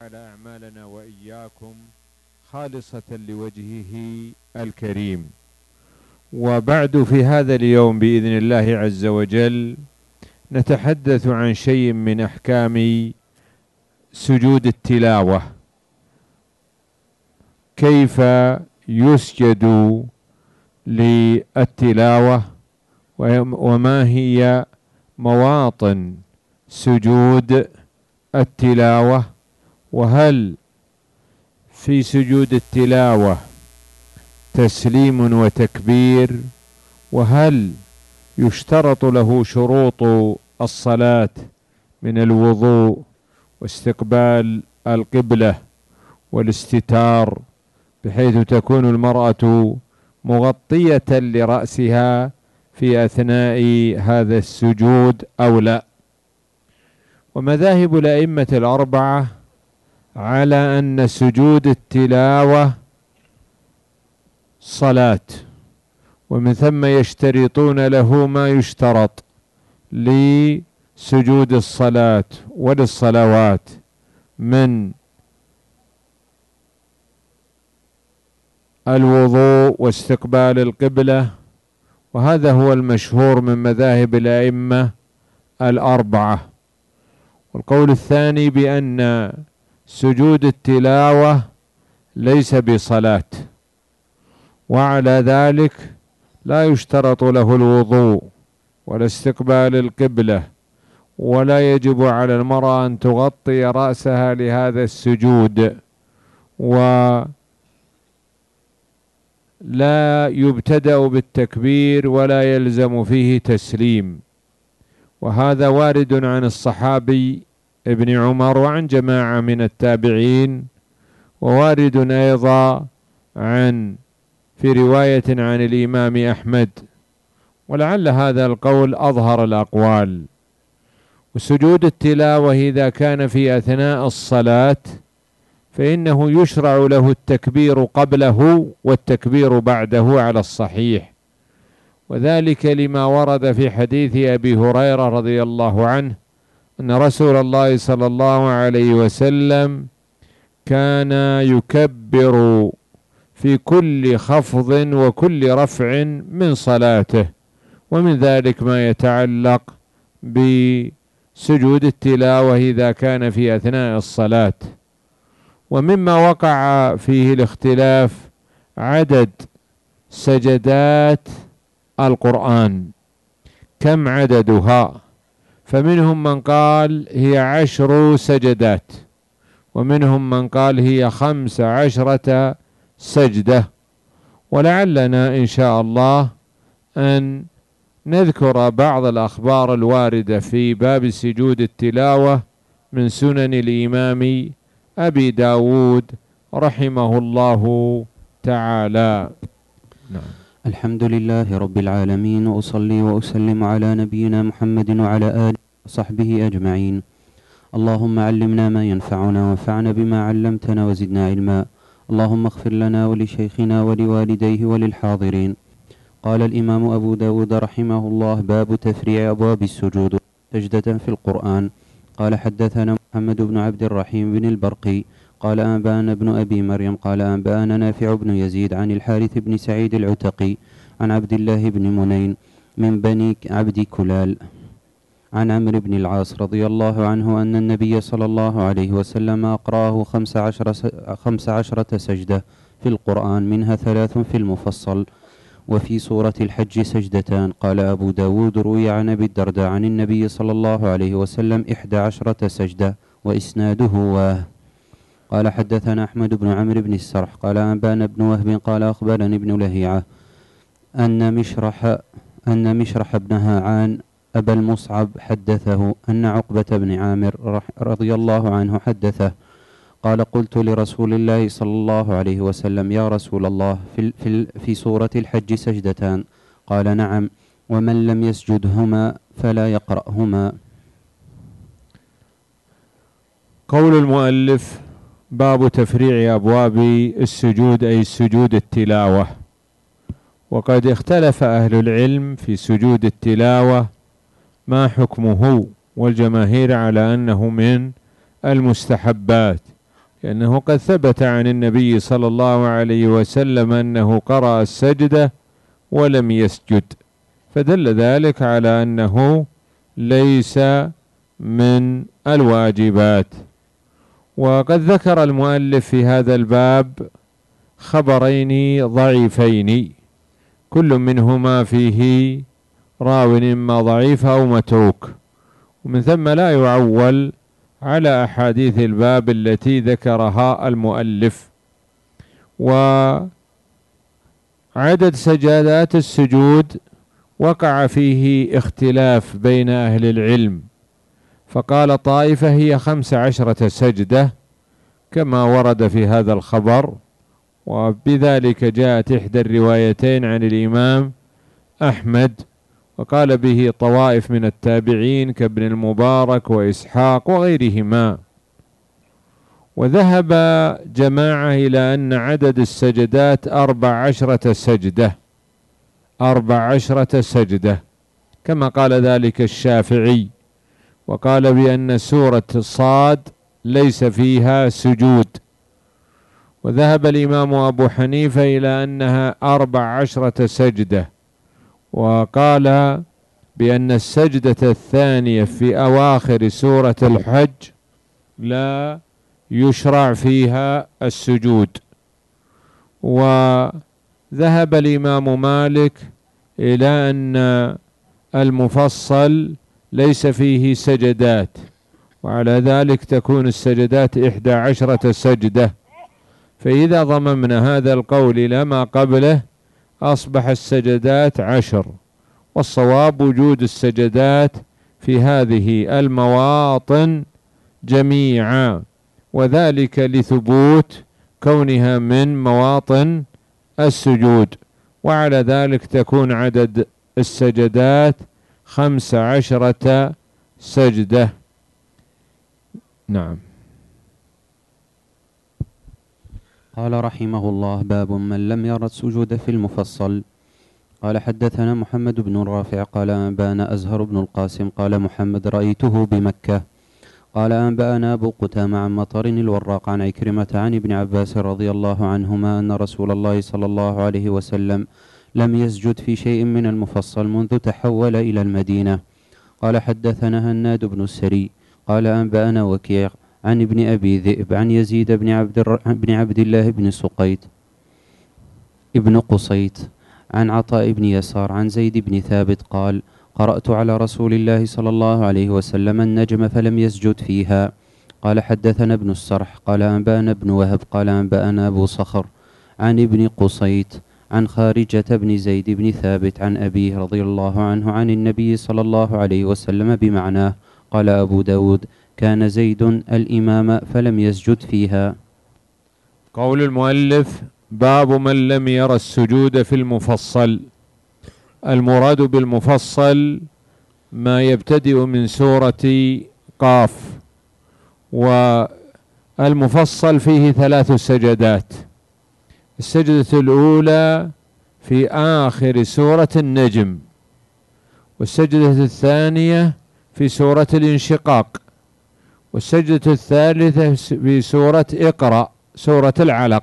يجعل أعمالنا وإياكم خالصة لوجهه الكريم. وبعد، في هذا اليوم بإذن الله عز وجل نتحدث عن شيء من أحكام سجود التلاوة، كيف يسجد للتلاوة، وما هي مواطن سجود التلاوة، وهل في سجود التلاوة تسليم وتكبير، وهل يشترط له شروط الصلاة من الوضوء واستقبال القبلة والاستتار بحيث تكون المرأة مغطية لرأسها في أثناء هذا السجود أو لا. ومذاهب الأئمة الأربعة على أن سجود التلاوة صلاة، ومن ثم يشترطون له ما يشترط لسجود الصلاة وللصلوات من الوضوء واستقبال القبلة، وهذا هو المشهور من مذاهب الأئمة الأربعة. والقول الثاني بأن سجود التلاوة ليس بصلاة، وعلى ذلك لا يشترط له الوضوء ولا استقبال القبلة، ولا يجب على المرأة أن تغطي رأسها لهذا السجود، ولا يبتدأ بالتكبير ولا يلزم فيه تسليم. وهذا وارد عن الصحابي ابن عمر وعن جماعة من التابعين، ووارد أيضا في رواية عن الإمام أحمد، ولعل هذا القول أظهر الأقوال. وسجود التلاوة إذا كان في أثناء الصلاة فإنه يشرع له التكبير قبله والتكبير بعده على الصحيح، وذلك لما ورد في حديث أبي هريرة رضي الله عنه أن رسول الله صلى الله عليه وسلم كان يكبر في كل خفض وكل رفع من صلاته، ومن ذلك ما يتعلق بسجود التلاوة إذا كان في أثناء الصلاة. ومما وقع فيه الاختلاف عدد سجدات القرآن، كم عددها؟ فمنهم من قال هي 10 سجدات، ومنهم من قال هي 15 سجدة. ولعلنا إن شاء الله أن نذكر بعض الأخبار الواردة في باب سجود التلاوة من سنن الإمام أبي داود رحمه الله تعالى. نعم. الحمد لله رب العالمين، وأصلي وأسلم على نبينا محمد وعلى آله وصحبه أجمعين. اللهم علمنا ما ينفعنا وانفعنا بما علمتنا وزدنا علما. اللهم اغفر لنا ولشيخنا ولوالديه وللحاضرين. قال الإمام أبو داود رحمه الله: باب تفريع أبواب السجود سجدة في القرآن. قال حدثنا محمد بن عبد الرحيم بن البرقي قال أنبأنا ابن أبي مريم قال أنبأنا نافع بن يزيد عن الحارث بن سعيد العتقي عن عبد الله بن منين من بني عبد كلال عن عمرو بن العاص رضي الله عنه أن النبي صلى الله عليه وسلم أقرأه 15 سجدة في القرآن، منها 3 في المفصل، وفي سورة الحج سجدتان. قال أبو داود: روي عن أبي الدرداء عن النبي صلى الله عليه وسلم 11 سجدة، وإسناده واه. قال حدثنا أحمد بن عمرو بن السرح قال أنبأنا بن وهب قال أخبرني ابن لهيعة أن مشرح بن هاعان أبا المصعب حدثه أن عقبة بن عامر رضي الله عنه حدثه قال: قلت لرسول الله صلى الله عليه وسلم: يا رسول الله، في سورة الحج سجدتان. قال: نعم، ومن لم يسجدهما فلا يقرأهما. قول المؤلف: باب تفريع أبواب السجود، أي سجود التلاوة. وقد اختلف أهل العلم في سجود التلاوة ما حكمه، والجماهير على أنه من المستحبات، لأنه قد ثبت عن النبي صلى الله عليه وسلم أنه قرأ السجدة ولم يسجد، فدل ذلك على أنه ليس من الواجبات. وقد ذكر المؤلف في هذا الباب خبرين ضعيفين، كل منهما فيه راو إما ضعيف أو متروك، ومن ثم لا يعول على أحاديث الباب التي ذكرها المؤلف. وعدد سجدات السجود وقع فيه اختلاف بين أهل العلم، فقال طائفة هي 15 سجدة كما ورد في هذا الخبر، وبذلك جاءت إحدى الروايتين عن الإمام أحمد، وقال به طوائف من التابعين كابن المبارك وإسحاق وغيرهما. وذهب جماعة إلى أن عدد السجدات 14 سجدة، 14 سجدة كما قال ذلك الشافعي، وقال بأن سورة صاد ليس فيها سجود. وذهب الإمام أبو حنيفة إلى أنها 14 سجدة، وقال بأن السجدة الثانية في أواخر سورة الحج لا يشرع فيها السجود. وذهب الإمام مالك إلى أن المفصل ليس فيه سجدات، وعلى ذلك تكون السجدات 11 سجدة، فإذا ضممنا هذا القول إلى ما قبله أصبح السجدات 10، والصواب وجود السجدات في هذه المواطن جميعا، وذلك لثبوت كونها من مواطن السجود، وعلى ذلك تكون عدد السجدات 15 سجدة. نعم. قال رحمه الله: باب من لم ير السجود في المفصل. قال حدثنا محمد بن رافع قال أنبأنا أزهر بن القاسم قال محمد رأيته بمكة. قال أنبأنا أبو قتامة عن مطر الوراق عن عكرمة عن ابن عباس رضي الله عنهما أن رسول الله صلى الله عليه وسلم لم يسجد في شيء من المفصل منذ تحول إلى المدينة. قال حدثنا هناد بن السري قال أنبأنا وكيع عن ابن أبي ذئب عن يزيد بن عبد الله بن سقيت ابن قصيت عن عطاء بن يسار عن زيد بن ثابت قال: قرأت على رسول الله صلى الله عليه وسلم النجم فلم يسجد فيها. قال حدثنا ابن السرح قال أنبأنا ابن وهب قال أنبأنا أبو صخر عن ابن قصيت عن خارجة بن زيد بن ثابت عن أبيه رضي الله عنه عن النبي صلى الله عليه وسلم بمعناه. قال أبو داود: كان زيد الإمام فلم يسجد فيها. قول المؤلف: باب من لم ير السجود في المفصل. المراد بالمفصل ما يبتدئ من سورة قاف، والمفصل فيه 3 سجدات. السجدة الأولى في آخر سورة النجم، والسجدة الثانية في سورة الانشقاق، والسجدة الثالثة في سورة اقرأ سورة العلق.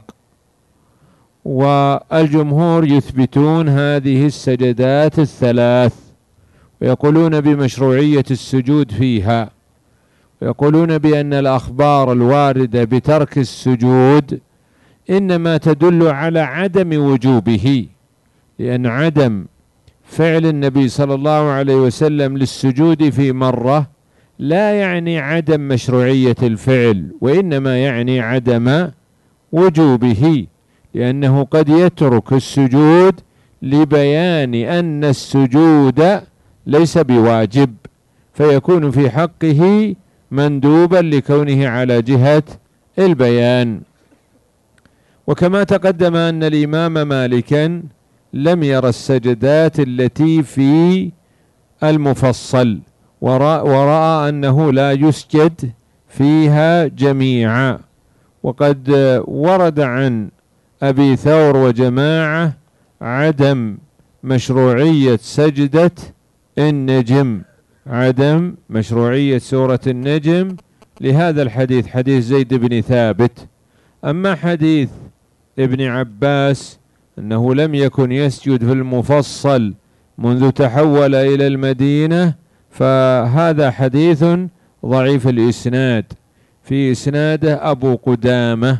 والجمهور يثبتون هذه السجدات ال3 ويقولون بمشروعية السجود فيها، ويقولون بأن الأخبار الواردة بترك السجود إنما تدل على عدم وجوبه، لأن عدم فعل النبي صلى الله عليه وسلم للسجود في مرة لا يعني عدم مشروعية الفعل، وإنما يعني عدم وجوبه، لأنه قد يترك السجود لبيان أن السجود ليس بواجب، فيكون في حقه مندوبا لكونه على جهة البيان. وكما تقدم أن الإمام مالكا لم ير السجدات التي في المفصل، ورأى أنه لا يسجد فيها جميعا. وقد ورد عن أبي ثور وجماعة عدم مشروعية سجدة النجم، عدم مشروعية سورة النجم لهذا الحديث، حديث زيد بن ثابت. أما حديث ابن عباس أنه لم يكن يسجد في المفصل منذ تحول إلى المدينة، فهذا حديث ضعيف الإسناد، في إسناده أبو قدامة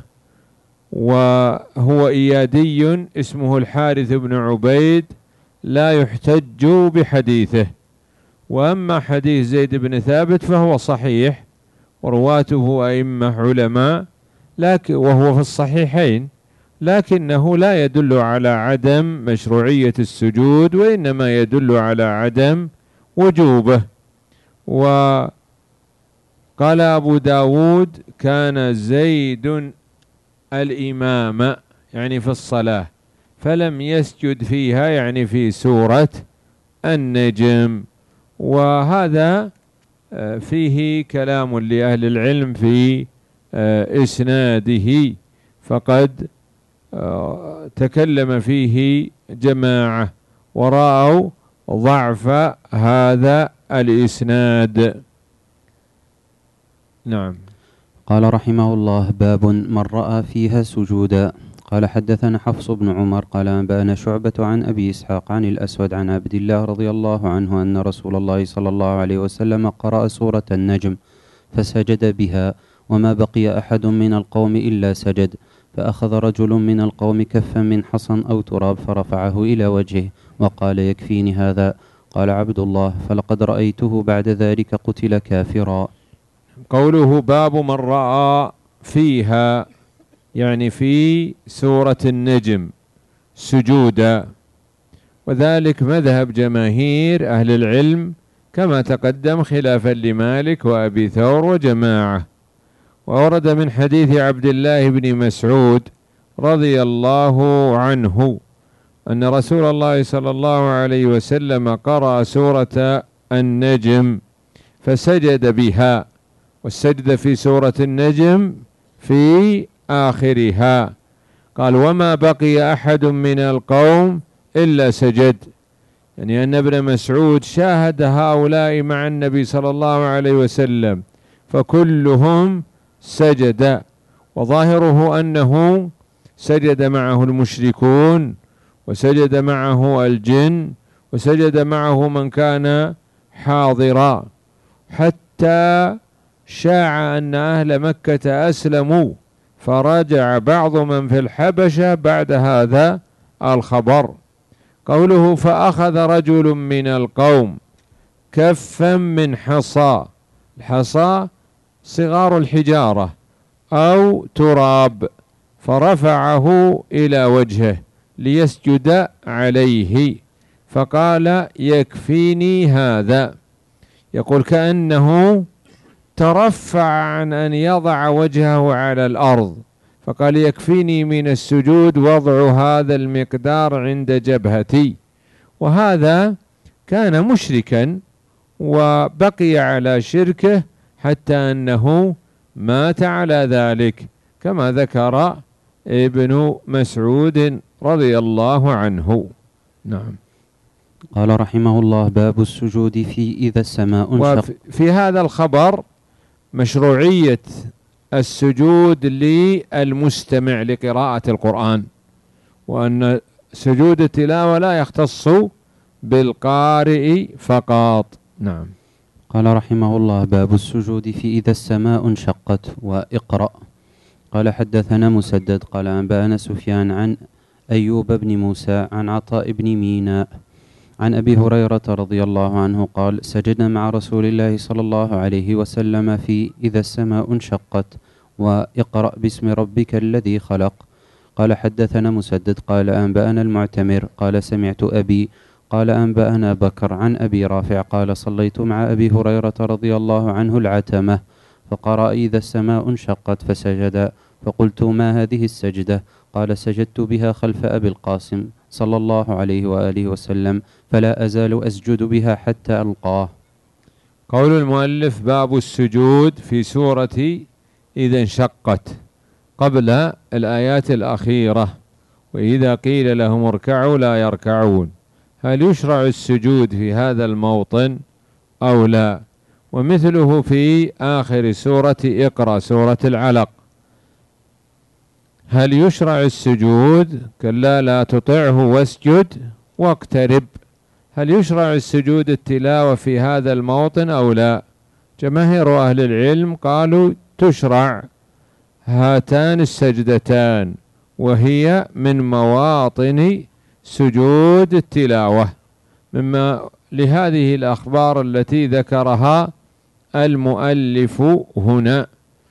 وهو إيادي اسمه الحارث بن عبيد، لا يحتج بحديثه. وأما حديث زيد بن ثابت فهو صحيح ورواته أئمة علماء، لكن وهو في الصحيحين، لكنه لا يدل على عدم مشروعية السجود، وإنما يدل على عدم وجوبه. وقال أبو داود كان زيد الإمام يعني في الصلاة فلم يسجد فيها يعني في سورة النجم. وهذا فيه كلام لأهل العلم في إسناده، فقد تكلم فيه جماعة ورأوا ضعف هذا الإسناد. نعم. قال رحمه الله: باب من رأى فيها سجودا. قال حدثنا حفص بن عمر قال أنبأنا شعبة عن أبي إسحاق عن الأسود عن عبد الله رضي الله عنه أن رسول الله صلى الله عليه وسلم قرأ سورة النجم فسجد بها، وما بقي أحد من القوم إلا سجد، فأخذ رجل من القوم كفا من حصى أو تراب فرفعه إلى وجهه وقال: يكفيني هذا. قال عبد الله: فلقد رأيته بعد ذلك قتل كافرا. قوله باب من رأى فيها يعني في سورة النجم سجودا، وذلك مذهب جماهير أهل العلم كما تقدم، خلافا لمالك وأبي ثور وجماعة. وورد من حديث عبد الله بن مسعود رضي الله عنه أن رسول الله صلى الله عليه وسلم قرأ سورة النجم فسجد بها، والسجد في سورة النجم في آخرها. قال: وما بقي أحد من القوم إلا سجد، يعني أن ابن مسعود شاهد هؤلاء مع النبي صلى الله عليه وسلم فكلهم سجد، وظاهره أنه سجد معه المشركون وسجد معه الجن وسجد معه من كان حاضرا، حتى شاع أن أهل مكة أسلموا، فرجع بعض من في الحبشة بعد هذا الخبر. قوله فأخذ رجل من القوم كفا من حصى، الحصى صغار الحجارة أو تراب، فرفعه إلى وجهه ليسجد عليه، فقال: يكفيني هذا. يقول كأنه ترفع عن أن يضع وجهه على الأرض، فقال: يكفيني من السجود وضع هذا المقدار عند جبهتي. وهذا كان مشركا وبقي على شركه حتى أنه مات على ذلك، كما ذكر ابن مسعود رضي الله عنه. نعم. قال رحمه الله: باب السجود في إذا السماء انشقت. وفي هذا الخبر مشروعية السجود للمستمع لقراءة القرآن، وأن سجود التلاوة لا يختص بالقارئ فقط. نعم. قال رحمه الله: باب السجود في إذا السماء انشقت وإقرأ. قال حدثنا مسدد قال أنبأنا سفيان عن أيوب بن موسى عن عطاء بن ميناء عن أبي هريرة رضي الله عنه قال: سجدنا مع رسول الله صلى الله عليه وسلم في إذا السماء انشقت وإقرأ باسم ربك الذي خلق. قال حدثنا مسدد قال أنبأنا المعتمر قال سمعت أبي قال أنبأنا بكر عن أبي رافع قال: صليت مع أبي هريرة رضي الله عنه العتمة فقرأ إذا السماء انشقت فسجد، فقلت: ما هذه السجدة؟ قال: سجدت بها خلف أبي القاسم صلى الله عليه وآله وسلم، فلا أزال أسجد بها حتى ألقاه. قول المؤلف: باب السجود في سورة إذا انشقت، قبل الآيات الأخيرة: وإذا قيل لهم اركعوا لا يركعون. هل يشرع السجود في هذا الموطن أو لا؟ ومثله في آخر سورة اقرأ سورة العلق. هل يشرع السجود؟ كلا لا تطعه واسجد واقترب. هل يشرع السجود التلاوة في هذا الموطن أو لا؟ جماهير أهل العلم قالوا تشرع هاتان السجدتان، وهي من مواطن سجود التلاوة، مما لهذه الأخبار التي ذكرها المؤلف هنا.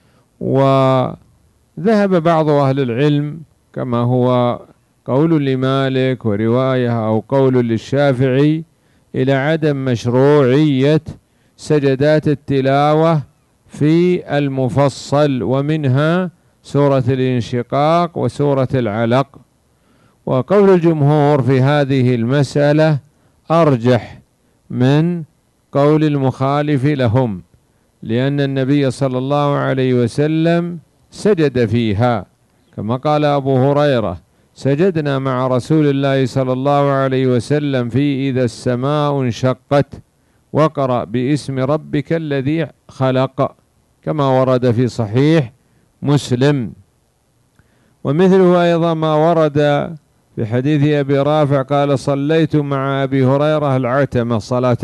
وذهب بعض أهل العلم كما هو قول لمالك ورواية أو قول للشافعي إلى عدم مشروعية سجدات التلاوة في المفصل، ومنها سورة الانشقاق وسورة العلق. وقول الجمهور في هذه المسألة أرجح من قول المخالف لهم، لأن النبي صلى الله عليه وسلم سجد فيها، كما قال أبو هريرة: سجدنا مع رسول الله صلى الله عليه وسلم في إذا السماء انشقت وقرأ باسم ربك الذي خلق، كما ورد في صحيح مسلم. ومثله أيضا ما ورد في حديث أبي رافع قال: صليت مع أبي هريرة العتمة صلاة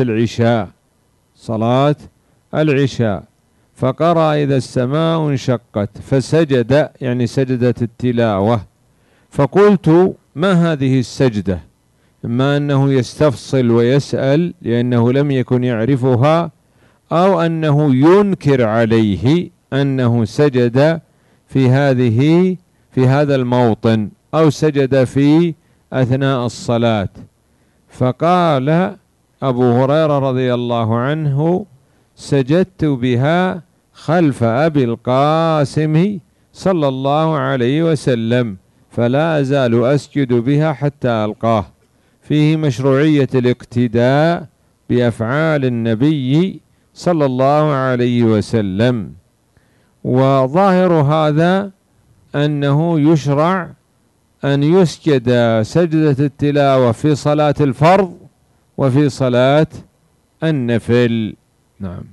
العشاء فقرأ إذا السماء انشقت فسجد، يعني سجدة التلاوة. فقلت: ما هذه السجدة؟ إما أنه يستفصل ويسأل لأنه لم يكن يعرفها، أو أنه ينكر عليه أنه سجد في هذا الموطن، أو سجد في أثناء الصلاة. فقال أبو هريرة رضي الله عنه: سجدت بها خلف أبي القاسم صلى الله عليه وسلم، فلا أزال أسجد بها حتى ألقاه. فيه مشروعية الاقتداء بأفعال النبي صلى الله عليه وسلم. وظاهر هذا أنه يشرع أن يسجد سجدة التلاوة في صلاة الفرض وفي صلاة النفل. نعم.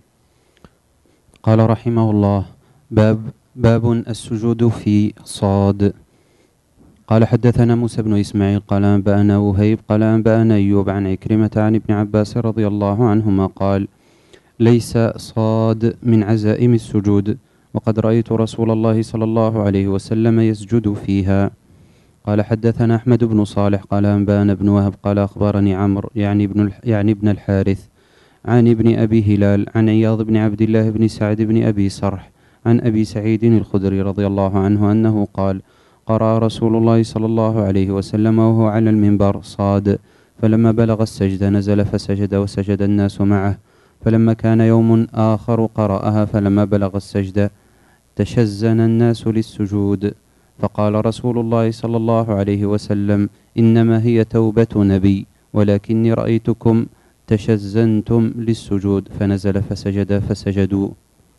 قال رحمه الله: باب السجود في صاد. قال حدثنا موسى بن إسماعيل قال أنبأنا وهيب قال أنبأنا أيوب عن عكرمة عن ابن عباس رضي الله عنهما قال: ليس صاد من عزائم السجود، وقد رأيت رسول الله صلى الله عليه وسلم يسجد فيها. قال حدثنا أحمد بن صالح قال أنبأنا بن وهب قال أخبرني عمرو يعني ابن الحارث عن ابن أبي هلال عن عياض بن عبد الله بن سعد بن أبي سرح عن أبي سعيد الخدري رضي الله عنه أنه قال: قرأ رسول الله صلى الله عليه وسلم وهو على المنبر صاد، فلما بلغ السجدة نزل فسجد وسجد الناس معه، فلما كان يوم آخر قرأها فلما بلغ السجدة تشزن الناس للسجود، فقال رسول الله صلى الله عليه وسلم: إنما هي توبة نبي، ولكني رأيتكم تشزنتم للسجود، فنزل فسجد فسجدوا.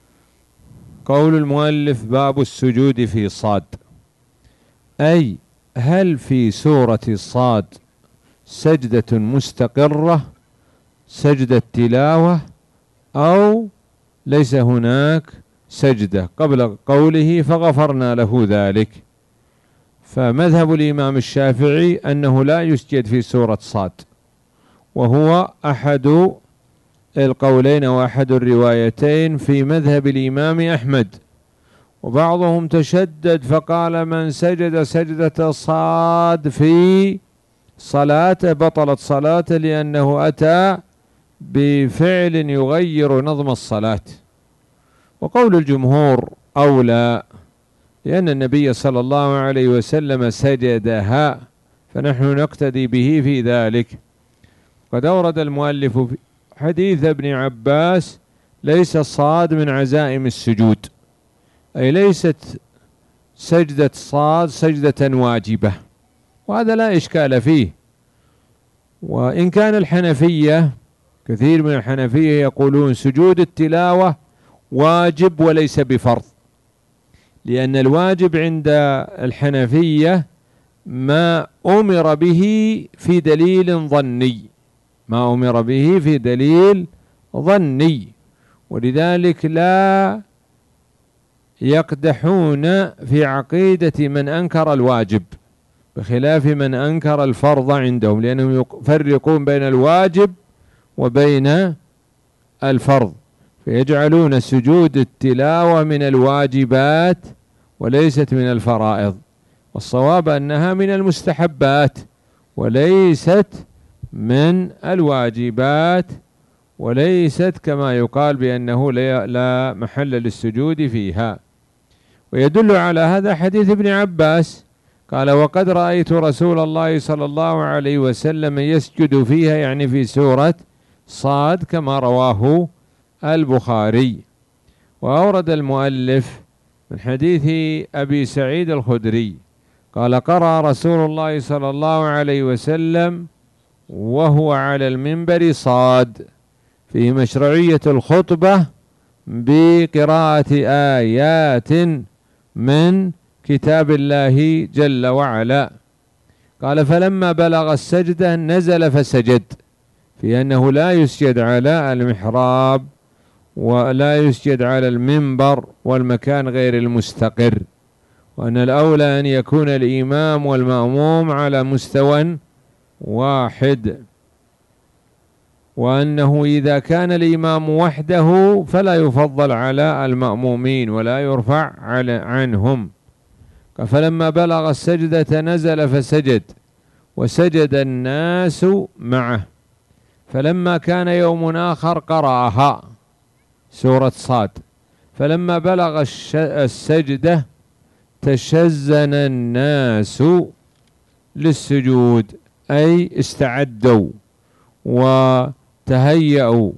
قول المؤلف: باب السجود في صاد، أي هل في سورة صاد سجدة مستقرة سجدة تلاوة أو ليس هناك سجدة قبل قوله فغفرنا له ذلك؟ فمذهب الإمام الشافعي أنه لا يسجد في سورة صاد، وهو أحد القولين وأحد الروايتين في مذهب الإمام أحمد. وبعضهم تشدد فقال: من سجد سجدة صاد في صلاته بطلت صلاته، لأنه أتى بفعل يغير نظم الصلاة. وقول الجمهور أولى، لأن النبي صلى الله عليه وسلم سجدها، فنحن نقتدي به في ذلك. قد أورد المؤلف في حديث ابن عباس: ليس صاد من عزائم السجود، أي ليست سجدة صاد سجدة واجبة، وهذا لا إشكال فيه. وإن كان الحنفية كثير من الحنفية يقولون سجود التلاوة واجب وليس بفرض، لأن الواجب عند الحنفية ما أمر به في دليل ظني، ولذلك لا يقدحون في عقيدة من أنكر الواجب بخلاف من أنكر الفرض عندهم، لأنهم يفرقون بين الواجب وبين الفرض، فيجعلون سجود التلاوة من الواجبات وليست من الفرائض، والصواب أنها من المستحبات وليست من الواجبات، وليست كما يقال بأنه لا محل للسجود فيها. ويدل على هذا حديث ابن عباس قال: وقد رأيت رسول الله صلى الله عليه وسلم يسجد فيها، يعني في سورة صاد، كما رواه البخاري. وأورد المؤلف من حديث أبي سعيد الخدري قال: قرأ رسول الله صلى الله عليه وسلم وهو على المنبر صاد في مشروعية الخطبة بقراءة آيات من كتاب الله جل وعلا. قال: فلما بلغ السجدة نزل فسجد، في أنه لا يسجد على المحراب ولا يسجد على المنبر والمكان غير المستقر، وأن الأولى أن يكون الإمام والمأموم على مستوى واحد، وأنه إذا كان الإمام وحده فلا يفضل على المأمومين ولا يرفع عنهم. فلما بلغ السجدة نزل فسجد، وسجد الناس معه. فلما كان يوم آخر قرأها سورة صاد، فلما بلغ السجدة تشزن الناس للسجود، أي استعدوا وتهيأوا،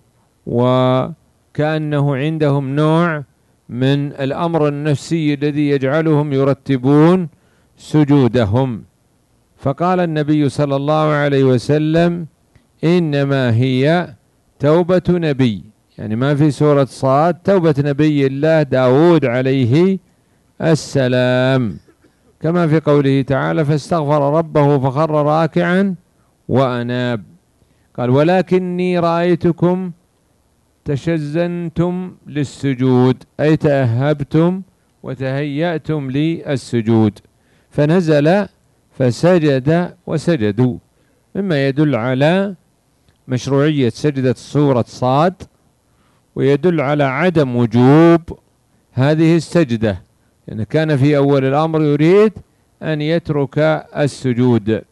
وكأنه عندهم نوع من الأمر النفسي الذي يجعلهم يرتبون سجودهم. فقال النبي صلى الله عليه وسلم: إنما هي توبة نبي، يعني ما في سورة صاد توبة نبي الله داود عليه السلام، كما في قوله تعالى: فاستغفر ربه فخر راكعا وأناب. قال: ولكني رأيتكم تشزنتم للسجود، أي تأهبتم وتهيأتم للسجود، فنزل فسجد وسجدوا، مما يدل على مشروعية سجدة سورة صاد، ويدل على عدم وجوب هذه السجدة، لأن كان في أول الأمر يريد أن يترك السجود.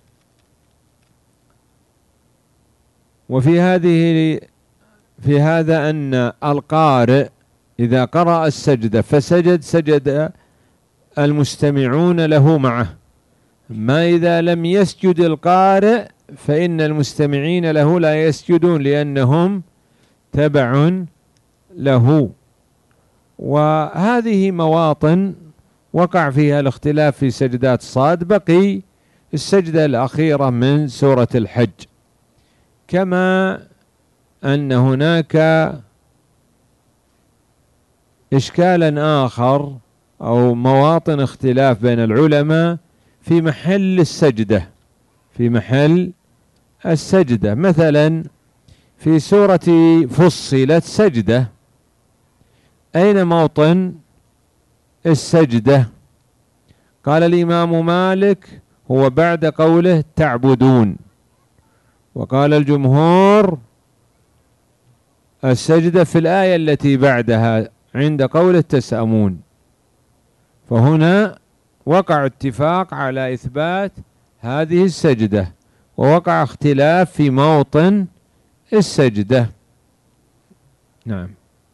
وفي هذا أن القارئ إذا قرأ السجدة فسجد سجد المستمعون له معه، ما إذا لم يسجد القارئ فإن المستمعين له لا يسجدون لأنهم تبع له. وهذه مواطن وقع فيها الاختلاف في سجدات صاد. بقي السجدة الأخيرة من سورة الحج، كما أن هناك إشكالا آخر أو مواطن اختلاف بين العلماء في محل السجدة، في محل السجدة. مثلا في سورة فصلت سجدة، أين موطن السجدة؟ قال الإمام مالك: هو بعد قوله تعبدون. وقال الجمهور: السجدة في الآية التي بعدها عند قوله تسأمون. فهنا وقع اتفاق على إثبات هذه السجدة، ووقع اختلاف في موطن السجدة. نعم.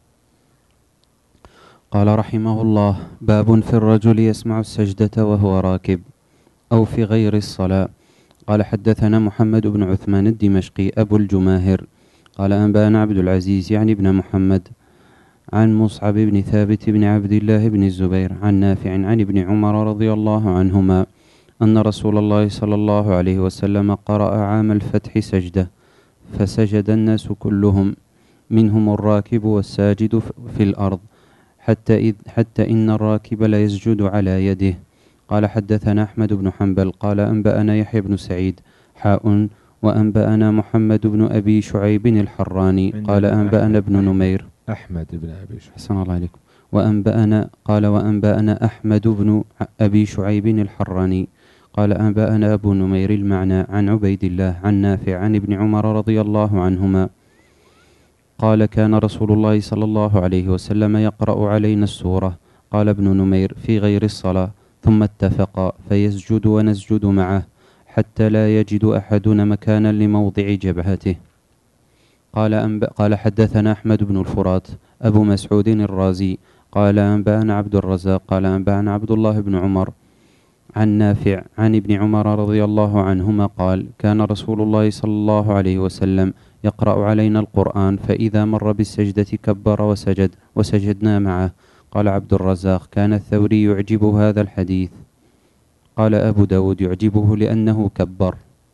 قال رحمه الله: باب في الرجل يسمع السجدة وهو راكب أو في غير الصلاة. قال: حدثنا محمد بن عثمان الدمشقي أبو الجماهر قال: أنبأنا عبد العزيز يعني بن محمد عن مصعب بن ثابت بن عبد الله بن الزبير عن نافع عن ابن عمر رضي الله عنهما أن رسول الله صلى الله عليه وسلم قرأ عام الفتح سجدة، فسجد الناس كلهم منهم الراكب والساجد في الأرض، حتى إن الراكب لا يسجد على يده. قال: حدثنا أحمد بن حنبل قال: أنبأنا يحيى بن سعيد وأنبأنا محمد بن أبي شعيب الحراني قال: أنبأنا ابن نمير. أحمد بن أبي شعيب. حسن الله عليكم. وأنبأنا أحمد بن أبي شعيب الحراني قال أنبأنا أبو نمير المعنى عن عبيد الله عن نافع عن ابن عمر رضي الله عنهما قال كان رسول الله صلى الله عليه وسلم يقرأ علينا السورة. قال ابن نمير في غير الصلاة ثم اتفقا فيسجد ونسجد معه حتى لا يجد أحدنا مكانا لموضع جبهته. قال حدثنا أحمد بن الفرات أبو مسعود الرازي قال أنبأنا عبد الرزاق قال أنبأنا عبد الله بن عمر عن نافع عن ابن عمر رضي الله عنهما قال كان رسول الله صلى الله عليه وسلم يقرأ علينا القرآن فإذا مر بالسجدة كبر وسجد وسجدنا معه. قال عبد الرزاق كان الثوري يعجبه هذا الحديث. قال أبو داود يعجبه لأنه كبر.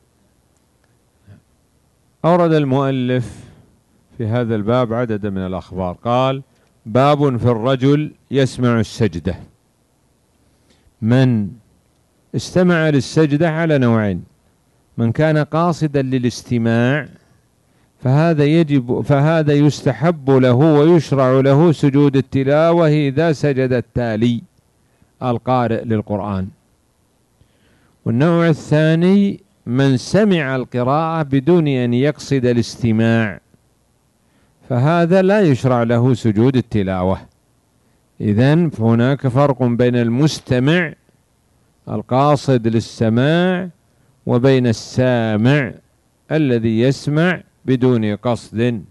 أورد المؤلف في هذا الباب عدد من الأخبار. قال باب في الرجل يسمع السجدة. من استمع للسجدة على نوعين: من كان قاصدا للاستماع فهذا يستحب له ويشرع له سجود التلاوة إذا سجد التالي القارئ للقرآن. والنوع الثاني من سمع القراءة بدون أن يقصد الاستماع فهذا لا يشرع له سجود التلاوة. إذن هناك فرق بين المستمع القاصد للسماع وبين السامع الذي يسمع بدون قصد.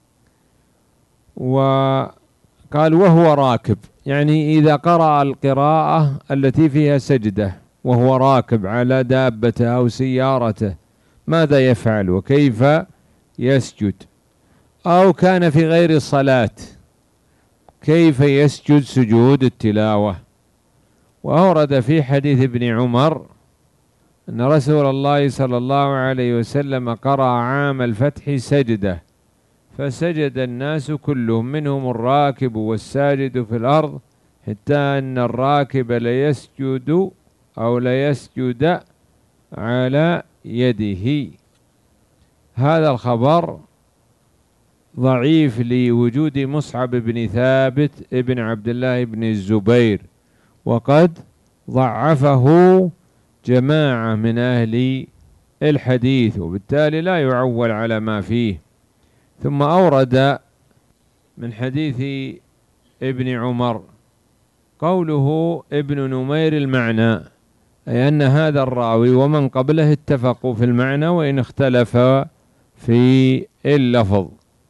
وقال وهو راكب، يعني إذا قرأ القراءة التي فيها سجدة وهو راكب على دابته أو سيارته ماذا يفعل وكيف يسجد؟ أو كان في غير الصلاة كيف يسجد سجود التلاوة؟ وأورد في حديث ابن عمر أن رسول الله صلى الله عليه وسلم قرأ عام الفتح سجدة فسجد الناس كلهم منهم الراكب والساجد في الأرض حتى أن الراكب ليسجد أو ليسجد على يده. هذا الخبر ضعيف لوجود مصعب بن ثابت ابن عبد الله بن الزبير، وقد ضعفه جماعة من أهل الحديث، وبالتالي لا يعول على ما فيه. ثم أورد من حديث ابن عمر قوله ابن نمير المعنى، أي أن هذا الراوي ومن قبله اتفقوا في المعنى وإن اختلف في اللفظ.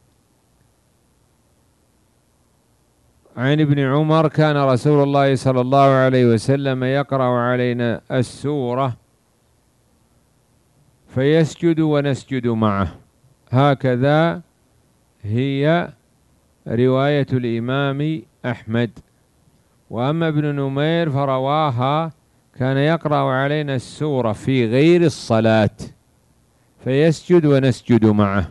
عن ابن عمر كان رسول الله صلى الله عليه وسلم يقرأ علينا السورة فيسجد ونسجد معه. هكذا هي رواية الإمام أحمد. وأما ابن نمير فرواها كان يقرأ علينا السورة في غير الصلاة فيسجد ونسجد معه.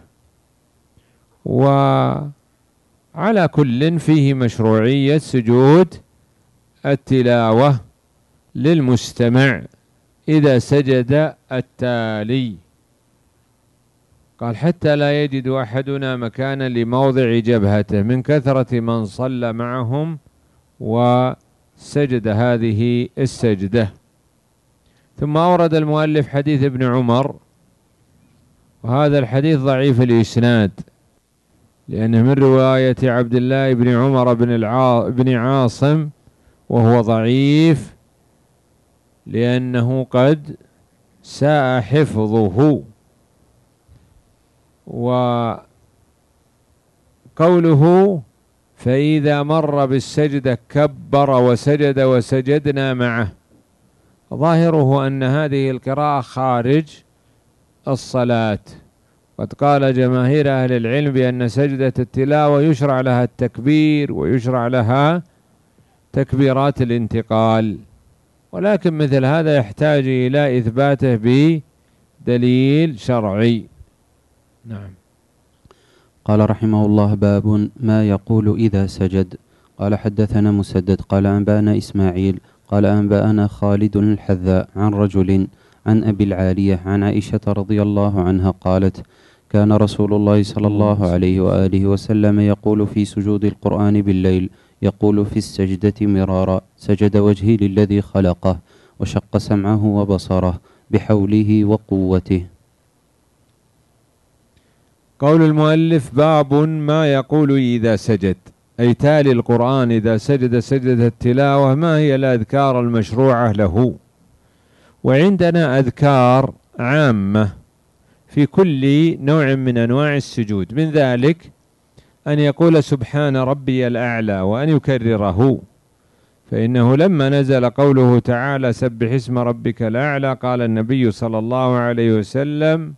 وعلى كل فيه مشروعية سجود التلاوة للمستمع إذا سجد التالي. قال حتى لا يجد أحدنا مكانا لموضع جبهته من كثرة من صلى معهم وسجد هذه السجدة. ثم أورد المؤلف حديث ابن عمر، وهذا الحديث ضعيف الإسناد لأنه من رواية عبد الله بن عمر بن عاصم، وهو ضعيف لأنه قد ساء حفظه. وقوله فإذا مر بالسجدة كبر وسجد وسجدنا معه، ظاهره أن هذه القراءة خارج الصلاة. قد قال جماهير أهل العلم بأن سجدة التلاوة يشرع لها التكبير ويشرع لها تكبيرات الانتقال، ولكن مثل هذا يحتاج إلى إثباته بدليل شرعي. نعم. قال رحمه الله باب ما يقول إذا سجد. قال حدثنا مسدد قال أنبأنا إسماعيل قال أنبأنا خالد الحذاء عن رجل عن أبي العالية عن عائشة رضي الله عنها قالت كان رسول الله صلى الله عليه وآله وسلم يقول في سجود القرآن بالليل، يقول في السجدة مرارا: سجد وجهي للذي خلقه وشق سمعه وبصره بحوله وقوته. قول المؤلف: باب ما يقول إذا سجد، أي تالي القرآن إذا سجد سجدة التلاوة، ما هي الأذكار المشروعة له؟ وعندنا أذكار عامة في كل نوع من أنواع السجود، من ذلك أن يقول سبحان ربي الأعلى وأن يكرره، فإنه لما نزل قوله تعالى سبح اسم ربك الأعلى قال النبي صلى الله عليه وسلم: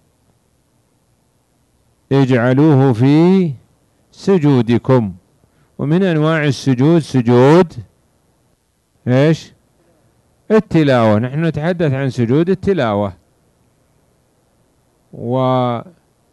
اجعلوه في سجودكم. ومن أنواع السجود سجود إيش؟ التلاوة، نحن نتحدث عن سجود التلاوة. وفي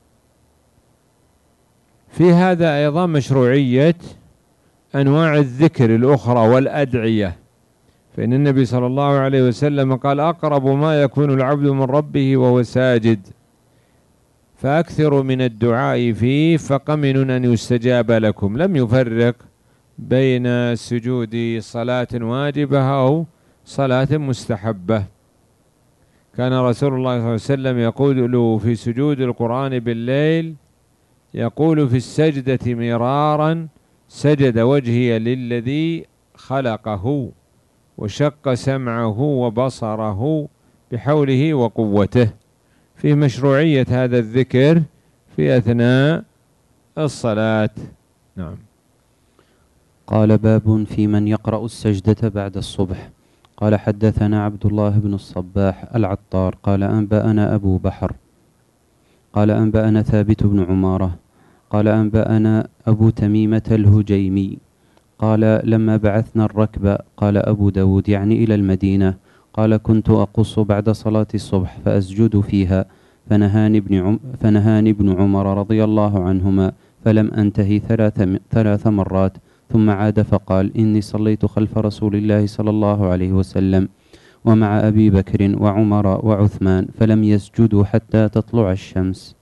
هذا أيضا مشروعية أنواع الذكر الأخرى والأدعية، فإن النبي صلى الله عليه وسلم قال: أقرب ما يكون العبد من ربه وهو ساجد، فأكثروا من الدعاء فيه فقمن أن يستجاب لكم. لم يفرق بين سجود صلاة واجبة أو صلاة مستحبة. كان رسول الله صلى الله عليه وسلم يقول في سجود القرآن بالليل، يقول في السجدة مرارا: سجد وجهي للذي خلقه وشق سمعه وبصره بحوله وقوته. في مشروعية هذا الذكر في أثناء الصلاة. نعم. قال: باب في من يقرأ السجدة بعد الصبح. قال: حدثنا عبد الله بن الصباح العطار قال: أنبأنا أبو بحر قال: أنبأنا ثابت بن عمارة قال: أنبأنا أبو تميمة الهجيمي قال: لما بعثنا الركب، قال أبو داود يعني إلى المدينة، قال: كنت أقص بعد صلاة الصبح فأسجد فيها، فنهاني ابن عمر رضي الله عنهما فلم أنتهي 3 مرات، ثم عاد فقال: إني صليت خلف رسول الله صلى الله عليه وسلم ومع أبي بكر وعمر وعثمان فلم يسجدوا حتى تطلع الشمس.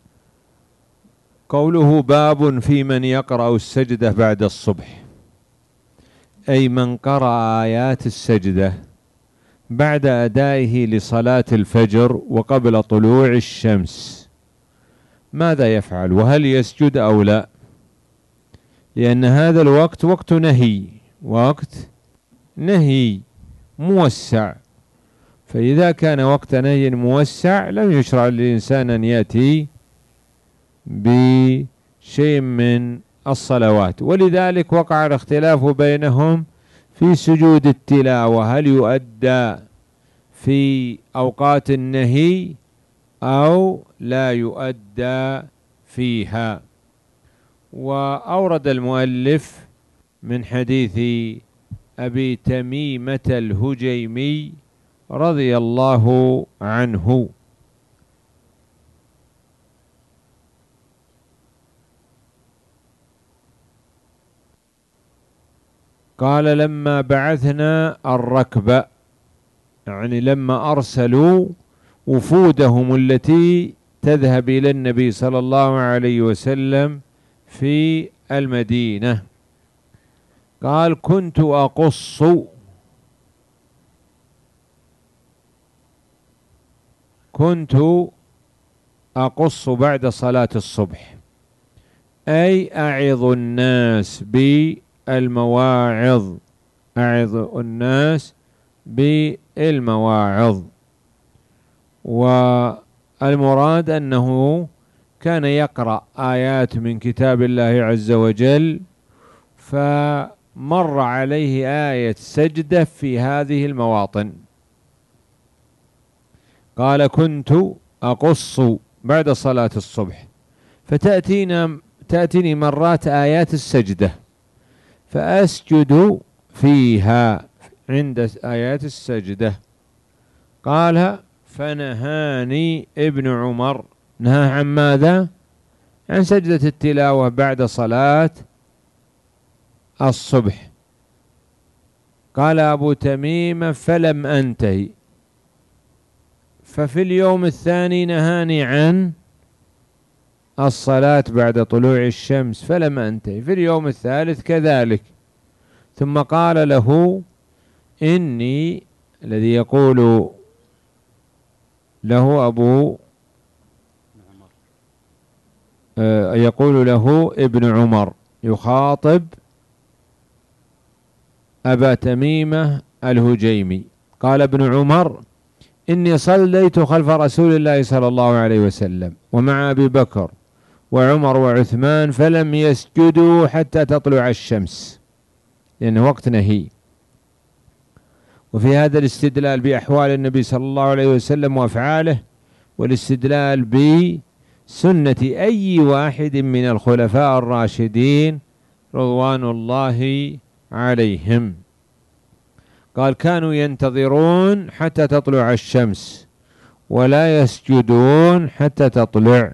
قوله: باب في من يقرأ السجدة بعد الصبح، أي من قرأ آيات السجدة بعد أدائه لصلاة الفجر وقبل طلوع الشمس، ماذا يفعل؟ وهل يسجد أو لا؟ لأن هذا الوقت وقت نهي، وقت نهي موسع، فإذا كان وقت نهي موسع لم يشرع للإنسان أن يأتي بشيء من الصلوات. ولذلك وقع الاختلاف بينهم في سجود التلاوة، هل يؤدى في أوقات النهي أو لا يؤدى فيها. وأورد المؤلف من حديث أبي تميمة الهجيمي رضي الله عنه قال: لما بعثنا الركب، يعني لما أرسلوا وفودهم التي تذهب إلى النبي صلى الله عليه وسلم في المدينة، قال: كنت أقص بعد صلاة الصبح، أي أعظ الناس بالمواعظ، أعظ الناس بالمواعظ. والمراد أنه كان يقرأ آيات من كتاب الله عز وجل، فمر عليه آية سجدة في هذه المواطن. قال: كنت أقص بعد صلاة الصبح، تأتيني مرات آيات السجدة فأسجد فيها عند آيات السجدة. قال: فنهاني ابن عمر. نهى عن ماذا؟ عن سجدة التلاوة بعد صلاة الصبح. قال أبو تميم: فلم أنتهي. ففي اليوم الثاني نهاني عن الصلاة بعد طلوع الشمس فلم أنتهي، في اليوم الثالث كذلك. ثم قال له إني، الذي يقول له يقول له ابن عمر يخاطب أبا تميمة الهجيمي، قال ابن عمر إني صليت خلف رسول الله صلى الله عليه وسلم ومع أبي بكر وعمر وعثمان فلم يسجدوا حتى تطلع الشمس، لأنه وقت نهي. وفي هذا الاستدلال بأحوال النبي صلى الله عليه وسلم وأفعاله، والاستدلال بسنة أي واحد من الخلفاء الراشدين رضوان الله عليهم. قال كانوا ينتظرون حتى تطلع الشمس ولا يسجدون حتى تطلع.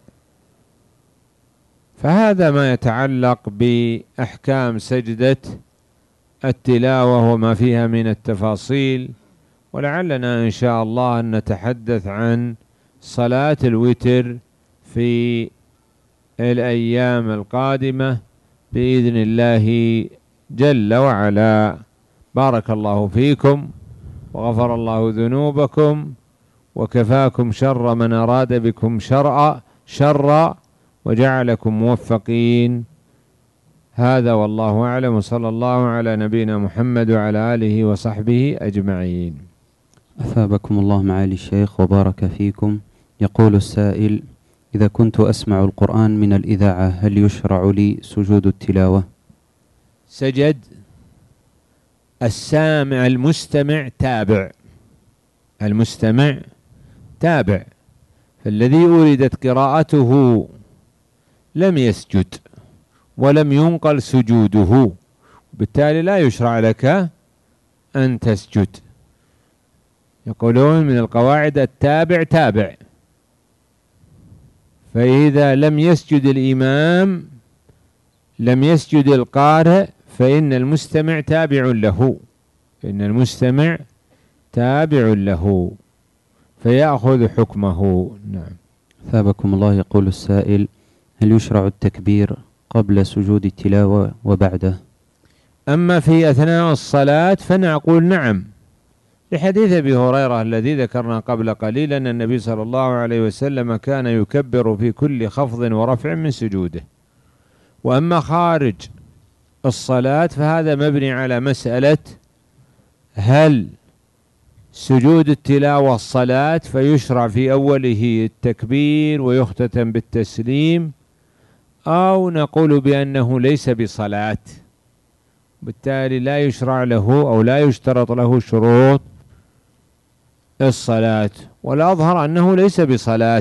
فهذا ما يتعلق بأحكام سجدة التلاوة وما فيها من التفاصيل. ولعلنا إن شاء الله أن نتحدث عن صلاة الوتر في الأيام القادمة بإذن الله جل وعلا. بارك الله فيكم وغفر الله ذنوبكم وكفاكم شر من أراد بكم شرا وجعلكم موفقين. هذا والله أعلم، وصلى الله على نبينا محمد وعلى آله وصحبه أجمعين. أثابكم الله معالي الشيخ وبارك فيكم. يقول السائل: إذا كنت أسمع القرآن من الإذاعة هل يشرع لي سجود التلاوة؟ سجد السامع، المستمع تابع، فالذي أريدت قراءته لم يسجد ولم ينقل سجوده، بالتالي لا يشرع لك أن تسجد. يقولون من القواعد التابع تابع، فإذا لم يسجد الإمام لم يسجد القارئ فإن المستمع تابع له، فيأخذ حكمه. نعم. أثابكم الله. يقول السائل: هل يشرع التكبير قبل سجود التلاوة وبعده؟ أما في أثناء الصلاة فنقول نعم، لحديث أبي هريرة الذي ذكرنا قبل قليل أن النبي صلى الله عليه وسلم كان يكبر في كل خفض ورفع من سجوده. وأما خارج الصلاة فهذا مبني على مسألة هل سجود التلاوة الصلاة فيشرع في أوله التكبير ويختتم بالتسليم، أو نقول بأنه ليس بصلاة، بالتالي لا يشرع له أو لا يشترط له شروط الصلاة. والأظهر أنه ليس بصلاة،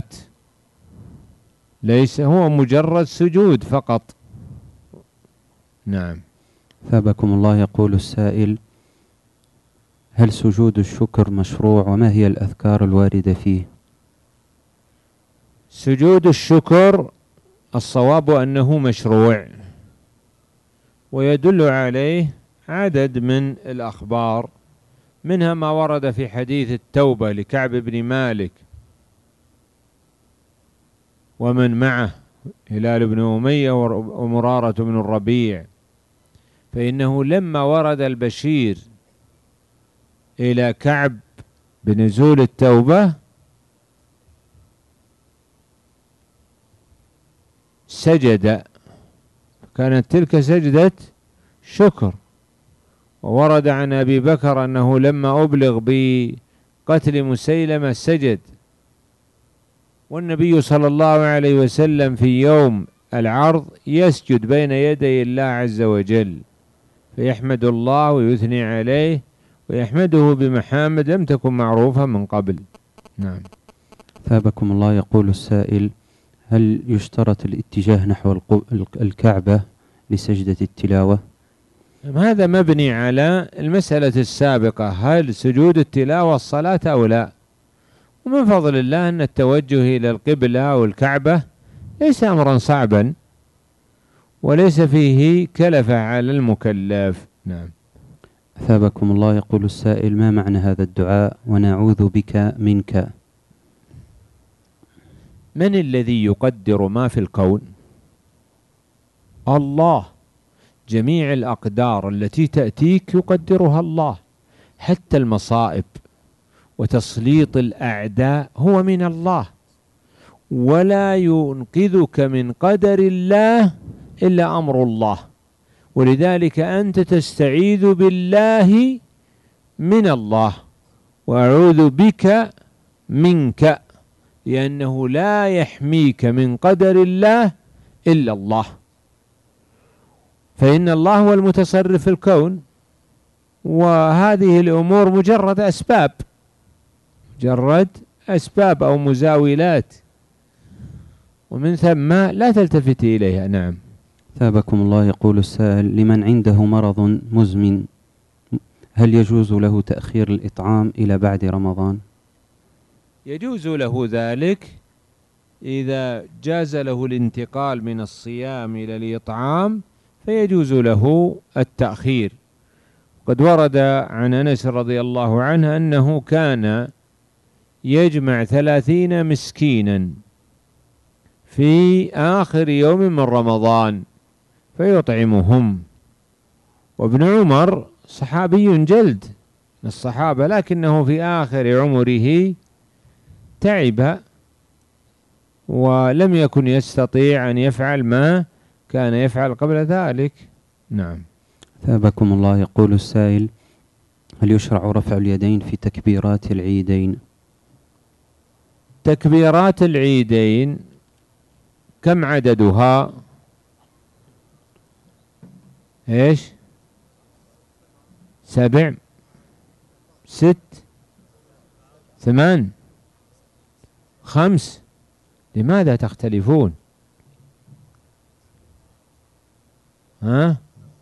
ليس، هو مجرد سجود فقط. نعم. ثابكم الله. يقول السائل: هل سجود الشكر مشروع وما هي الأذكار الواردة فيه؟ سجود الشكر الصواب أنه مشروع، ويدل عليه عدد من الأخبار، منها ما ورد في حديث التوبة لكعب بن مالك ومن معه هلال بن أمية ومرارة بن الربيع، فإنه لما ورد البشير إلى كعب بنزول التوبة سجد، كانت تلك سجدة شكر. وورد عن أبي بكر أنه لما أبلغ بقتل مسيلمة سجد. والنبي صلى الله عليه وسلم في يوم العرض يسجد بين يدي الله عز وجل، فيحمد الله ويثني عليه ويحمده بمحامد لم تكن معروفة من قبل. نعم. ثابكم الله. يقول السائل: هل يشترط الاتجاه نحو الكعبة لسجدة التلاوة؟ هذا مبني على المسألة السابقة، هل سجود التلاوة الصلاة أو لا. ومن فضل الله أن التوجه إلى القبلة أو الكعبة ليس أمرا صعبا وليس فيه كلفة على المكلف. نعم. أثابكم الله. يقول السائل: ما معنى هذا الدعاء ونعوذ بك منك؟ من الذي يقدر ما في الكون؟ الله. جميع الأقدار التي تأتيك يقدرها الله، حتى المصائب وتسليط الأعداء هو من الله، ولا ينقذك من قدر الله إلا أمر الله. ولذلك أنت تستعيذ بالله من الله، وأعوذ بك منك، لأنه لا يحميك من قدر الله إلا الله، فإن الله هو المتصرف في الكون، وهذه الأمور مجرد أسباب أو مزاولات، ومن ثم لا تلتفت إليها. نعم. ثابكم الله. يقول السائل: لمن عنده مرض مزمن هل يجوز له تأخير الإطعام إلى بعد رمضان؟ يجوز له ذلك إذا جاز له الانتقال من الصيام إلى الإطعام، فيجوز له التأخير. قد ورد عن أنس رضي الله عنه أنه كان يجمع 30 مسكينا في آخر يوم من رمضان فيطعمهم. وابن عمر صحابي جلد من الصحابة، لكنه في آخر عمره تعب ولم يكن يستطيع أن يفعل ما كان يفعل قبل ذلك. نعم. ثابكم الله. يقول السائل: هل يشرع رفع اليدين في تكبيرات العيدين؟ تكبيرات العيدين كم عددها؟ ايش؟ 7 6 8 5. لماذا تختلفون؟ ها؟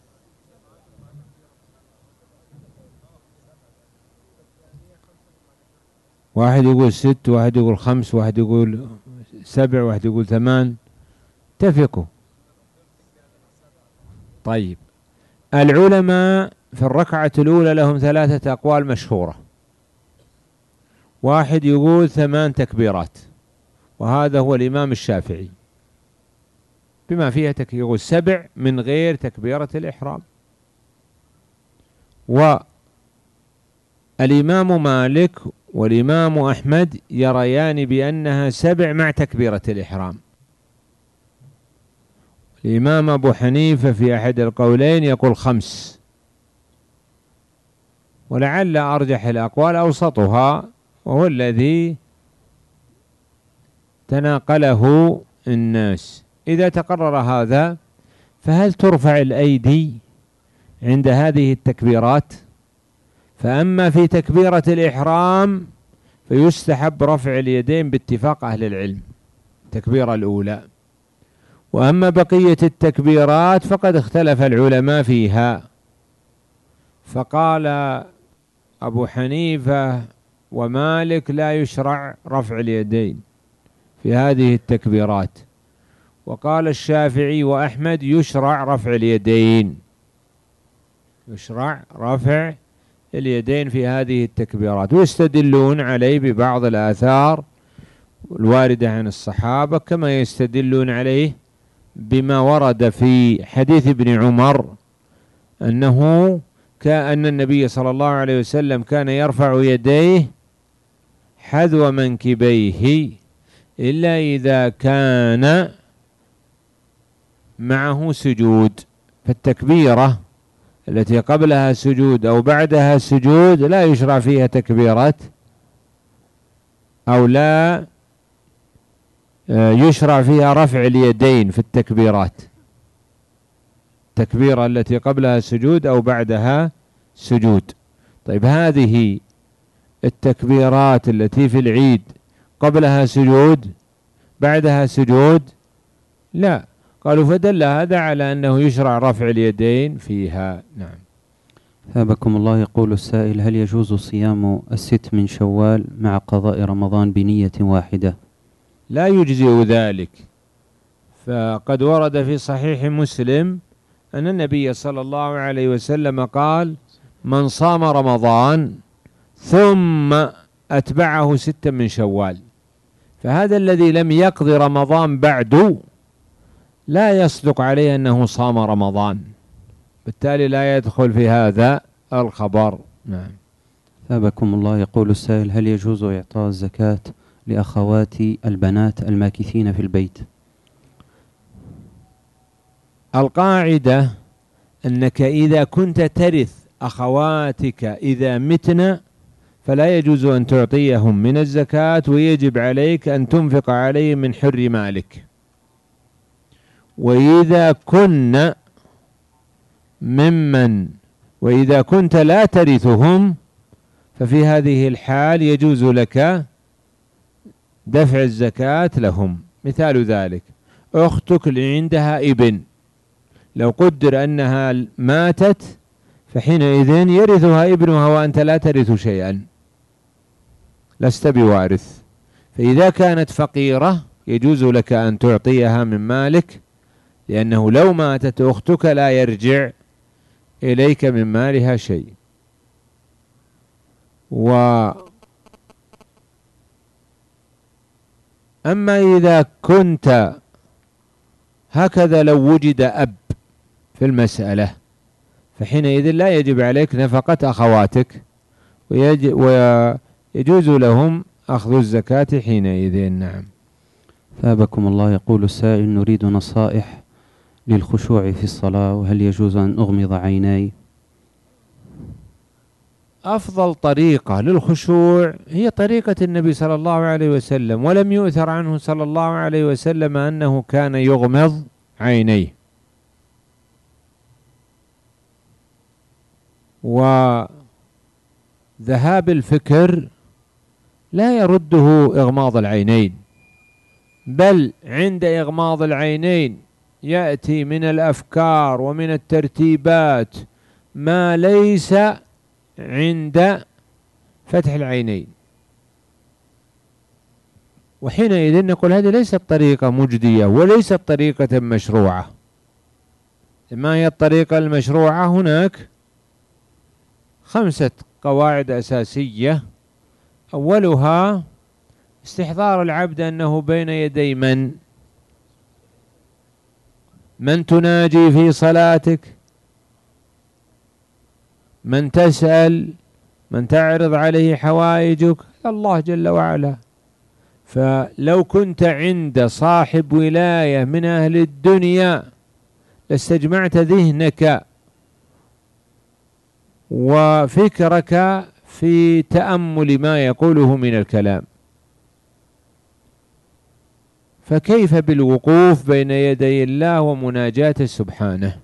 واحد يقول 6، واحد يقول 5، واحد يقول 7، واحد يقول 8. اتفقوا. طيب، العلماء في الركعة الأولى لهم 3 أقوال مشهورة. واحد يقول 8 تكبيرات، وهذا هو الإمام الشافعي، بما فيها يقول 7 من غير تكبيرة الإحرام. والإمام مالك والإمام أحمد يريان بأنها 7 مع تكبيرة الإحرام. الإمام أبو حنيفة في أحد القولين يقول 5، ولعل أرجح الأقوال أوسطها، وهو الذي تناقله الناس. إذا تقرر هذا، فهل ترفع الأيدي عند هذه التكبيرات؟ فأما في تكبيرة الإحرام فيستحب رفع اليدين باتفاق أهل العلم، التكبيرة الأولى. وأما بقية التكبيرات فقد اختلف العلماء فيها، فقال أبو حنيفة ومالك لا يشرع رفع اليدين في هذه التكبيرات، وقال الشافعي وأحمد يشرع رفع اليدين، يشرع رفع اليدين في هذه التكبيرات، ويستدلون عليه ببعض الآثار الواردة عن الصحابة، كما يستدلون عليه بما ورد في حديث ابن عمر أنه كأن النبي صلى الله عليه وسلم كان يرفع يديه حذو منكبيه إلا إذا كان معه سجود. فالتكبيرة التي قبلها سجود أو بعدها سجود لا يشرع فيها تكبيرة، أو لا يشرع فيها رفع اليدين في التكبيرات. التكبيرة التي قبلها سجود أو بعدها سجود. طيب، هذه التكبيرات التي في العيد قبلها سجود بعدها سجود لا، قالوا فدل هذا على أنه يشرع رفع اليدين فيها. نعم. ثابكم الله. يقول السائل: هل يجوز صيام 6 من شوال مع قضاء رمضان بنية واحدة؟ لا يجزئ ذلك، فقد ورد في صحيح مسلم أن النبي صلى الله عليه وسلم قال: من صام رمضان ثم أتبعه 6 من شوال فهذا الذي لم يقض رمضان بعد لا يصدق عليه أنه صام رمضان، بالتالي لا يدخل في هذا الخبر. نعم. ثابكم الله. يقول السائل: هل يجوز إعطاء الزكاة لأخواتي البنات الماكثين في البيت؟ القاعدة أنك إذا كنت ترث أخواتك إذا متن فلا يجوز أن تعطيهم من الزكاة، ويجب عليك أن تنفق عليهم من حر مالك. وإذا كنت لا ترثهم ففي هذه الحال يجوز لك دفع الزكاة لهم. مثال ذلك أختك اللي عندها ابن، لو قدر أنها ماتت فحينئذ يرثها ابنها وأنت لا ترث شيئا، لست بوارث. فإذا كانت فقيرة يجوز لك أن تعطيها من مالك، لأنه لو ماتت أختك لا يرجع إليك من مالها شيء. أما إذا كنت هكذا لو وجد أب في المسألة فحينئذ لا يجب عليك نفقة أخواتك، ويجوز لهم أخذ الزكاة حينئذ. نعم. ثابكم الله. يقول السائل: نريد نصائح للخشوع في الصلاة، وهل يجوز أن أغمض عيناي؟ أفضل طريقة للخشوع هي طريقة النبي صلى الله عليه وسلم، ولم يؤثر عنه صلى الله عليه وسلم أنه كان يغمض عينيه. وذهاب الفكر لا يرده إغماض العينين، بل عند إغماض العينين يأتي من الأفكار ومن الترتيبات ما ليس عند فتح العينين، وحينئذ نقول هذه ليست طريقة مجدية وليست طريقة مشروعة. ما هي الطريقة المشروعة؟ هناك 5 قواعد أساسية. أولها استحضار العبد أنه بين يدي من تناجي في صلاتك، من تسأل، من تعرض عليه حوائجك، الله جل وعلا. فلو كنت عند صاحب ولاية من أهل الدنيا لاستجمعت ذهنك وفكرك في تأمل ما يقوله من الكلام، فكيف بالوقوف بين يدي الله ومناجاته سبحانه؟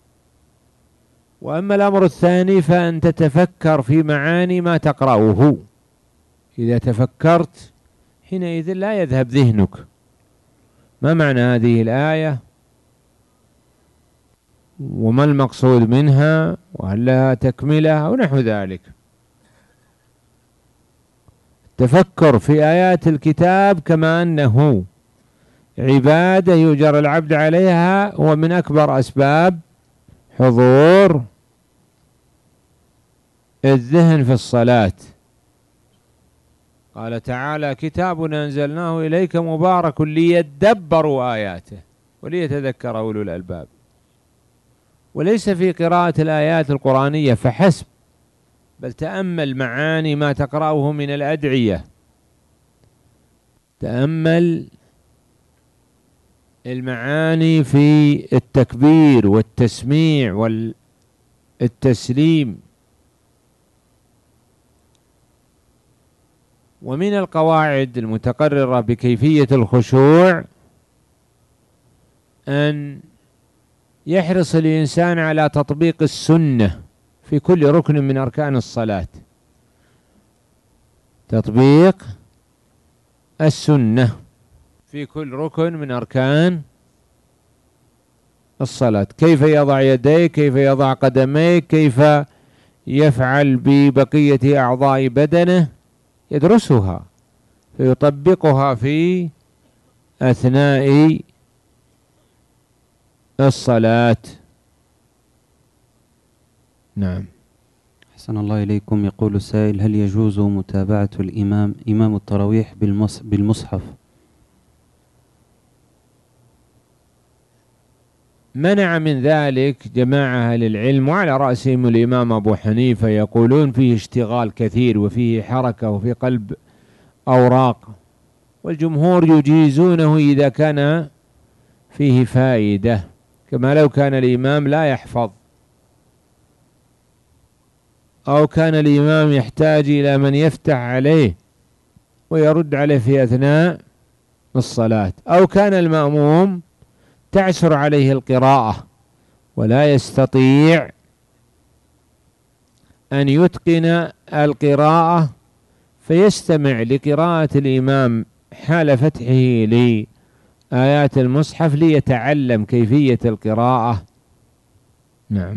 وأما الأمر الثاني فأن تتفكر في معاني ما تقرأه. إذا تفكرت حينئذ لا يذهب ذهنك. ما معنى هذه الآية؟ وما المقصود منها؟ وهل لها تكملة أو نحو ذلك؟ التفكر في آيات الكتاب كما أنه عبادة يؤجر العبد عليها هو من أكبر أسباب حضور الذهن في الصلاة. قال تعالى: كتاب أنزلناه إليك مبارك ليدبروا آياته وليتذكر أولو الألباب. وليس في قراءة الآيات القرآنية فحسب، بل تأمل معاني ما تقرأه من الأدعية، تأمل المعاني في التكبير والتسميع والتسليم. ومن القواعد المتقررة بكيفية الخشوع أن يحرص الإنسان على تطبيق السنة في كل ركن من أركان الصلاة، تطبيق السنة في كل ركن من أركان الصلاة، كيف يضع يديه، كيف يضع قدميه، كيف يفعل ببقية أعضاء بدنه، يدرسها فيطبقها في أثناء الصلاة. نعم. أحسن الله إليكم. يقول السائل: هل يجوز متابعة إمام التراويح بالمصحف منع من ذلك جماعة أهل العلم، وعلى رأسهم الإمام أبو حنيفة، يقولون فيه اشتغال كثير وفيه حركة وفي قلب أوراق، والجمهور يجيزونه إذا كان فيه فائدة، كما لو كان الإمام لا يحفظ أو كان الإمام يحتاج إلى من يفتح عليه ويرد عليه في أثناء الصلاة، أو كان المأموم تعسر عليه القراءة ولا يستطيع أن يتقن القراءة فيستمع لقراءة الإمام حال فتحه لآيات المصحف ليتعلم كيفية القراءة. نعم.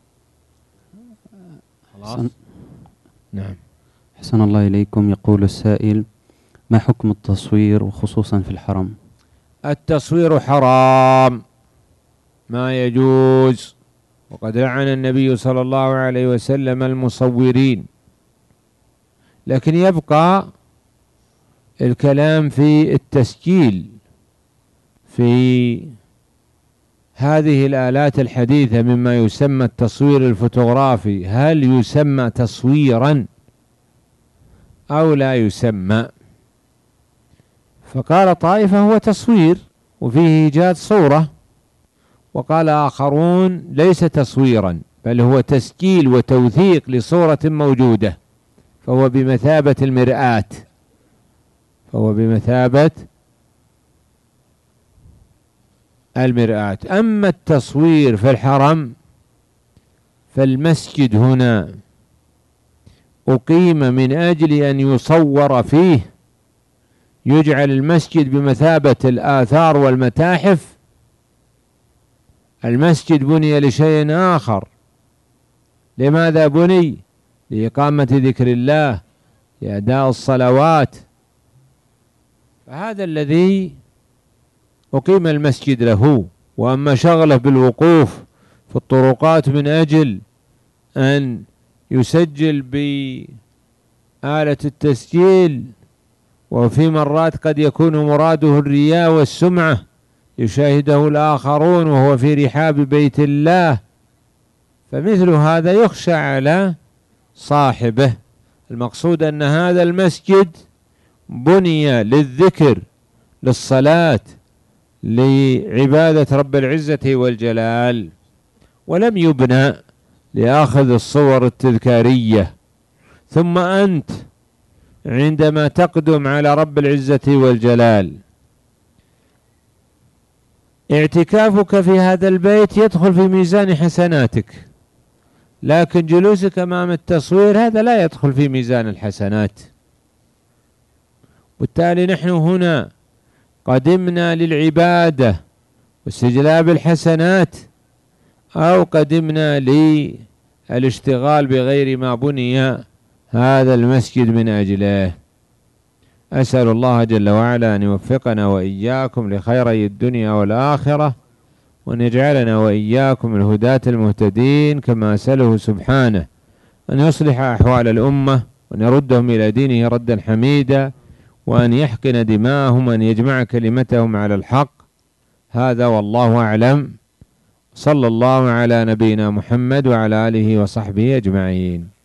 نعم. أحسن الله إليكم. يقول السائل: ما حكم التصوير وخصوصا في الحرم؟ التصوير حرام، ما يجوز، وقد لعن النبي صلى الله عليه وسلم المصورين. لكن يبقى الكلام في التسجيل في هذه الآلات الحديثة مما يسمى التصوير الفوتوغرافي، هل يسمى تصويرا أو لا يسمى؟ فقال طائفة هو تصوير وفيه إيجاد صورة، وقال آخرون ليس تصويرا بل هو تسجيل وتوثيق لصورة موجودة، فهو بمثابة المرآة، فهو بمثابة المرآة. أما التصوير في الحرم فالمسجد هنا أقيم من أجل أن يصور فيه، يجعل المسجد بمثابة الآثار والمتاحف. المسجد بني لشيء آخر. لماذا بني؟ لإقامة ذكر الله، لأداء الصلوات، فهذا الذي أقيم المسجد له. وأما شغله بالوقوف في الطرقات من أجل أن يسجل بآلة التسجيل، وفي مرات قد يكون مراده الرياء والسمعة يشاهده الآخرون وهو في رحاب بيت الله، فمثل هذا يخشى على صاحبه. المقصود أن هذا المسجد بني للذكر، للصلاة، لعبادة رب العزة والجلال، ولم يبنى لأخذ الصور التذكارية. ثم أنت عندما تقدم على رب العزة والجلال اعتكافك في هذا البيت يدخل في ميزان حسناتك، لكن جلوسك أمام التصوير هذا لا يدخل في ميزان الحسنات. بالتالي نحن هنا قدمنا للعبادة واستجلاب الحسنات، أو قدمنا للاشتغال بغير ما بني هذا المسجد من أجله. أسأل الله جل وعلا أن يوفقنا وإياكم لخيري الدنيا والآخرة، وأن يجعلنا وإياكم الهداة المهتدين، كما أسأله سبحانه أن يصلح أحوال الأمة وأن يردهم إلى دينه ردا حميدا، وأن يحقن دماءهم، وأن يجمع كلمتهم على الحق. هذا والله أعلم. صلى الله على نبينا محمد وعلى آله وصحبه أجمعين.